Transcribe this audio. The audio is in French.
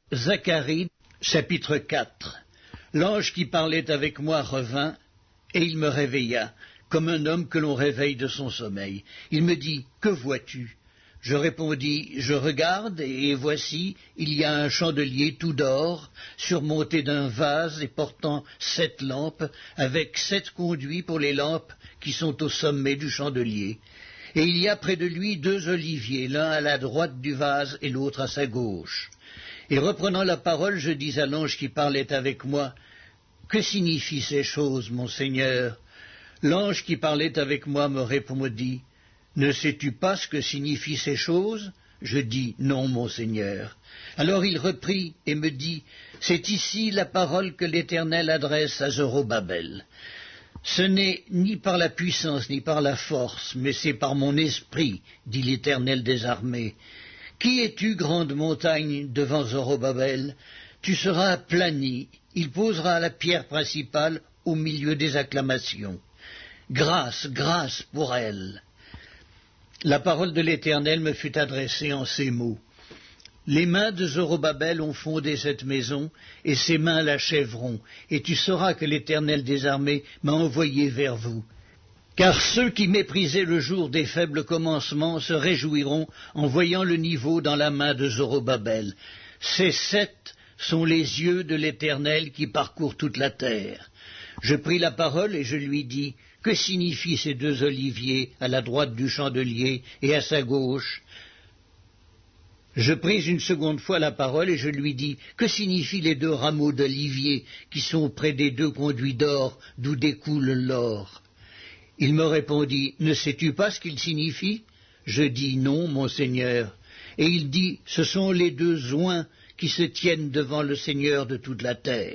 Zacharie, chapitre 4. L'ange qui parlait avec moi revint, et il me réveilla, comme un homme que l'on réveille de son sommeil. Il me dit, « Que vois-tu » Je répondis, « Je regarde, et voici, il y a un chandelier tout d'or, surmonté d'un vase et portant 7 lampes, avec 7 conduits pour les lampes qui sont au sommet du chandelier. Et il y a près de lui 2 oliviers, l'un à la droite du vase et l'autre à sa gauche. » Et reprenant la parole, je dis à l'ange qui parlait avec moi, « Que signifient ces choses, mon Seigneur ?» L'ange qui parlait avec moi me répondit, « Ne sais-tu pas ce que signifient ces choses ?» Je dis, « Non, mon Seigneur. » Alors il reprit et me dit, « C'est ici la parole que l'Éternel adresse à Zorobabel. Ce n'est ni par la puissance ni par la force, mais c'est par mon esprit, dit l'Éternel des armées. Qui es-tu, grande montagne, devant Zorobabel? Tu seras aplani, il posera la pierre principale au milieu des acclamations. Grâce, grâce pour elle. » La parole de l'Éternel me fut adressée en ces mots. Les mains de Zorobabel ont fondé cette maison, et ses mains l'achèveront, et tu sauras que l'Éternel des armées m'a envoyé vers vous. Car ceux qui méprisaient le jour des faibles commencements se réjouiront en voyant le niveau dans la main de Zorobabel. Ces 7 sont les yeux de l'Éternel qui parcourent toute la terre. Je pris la parole et je lui dis, « Que signifient ces 2 oliviers à la droite du chandelier et à sa gauche ?» Je pris une seconde fois la parole et je lui dis, « Que signifient les 2 rameaux d'olivier qui sont près des 2 conduits d'or d'où découle l'or ?» Il me répondit, « Ne sais-tu pas ce qu'ils signifient ?» Je dis, « Non, mon Seigneur. » Et il dit, « Ce sont les 2 oints qui se tiennent devant le Seigneur de toute la terre. »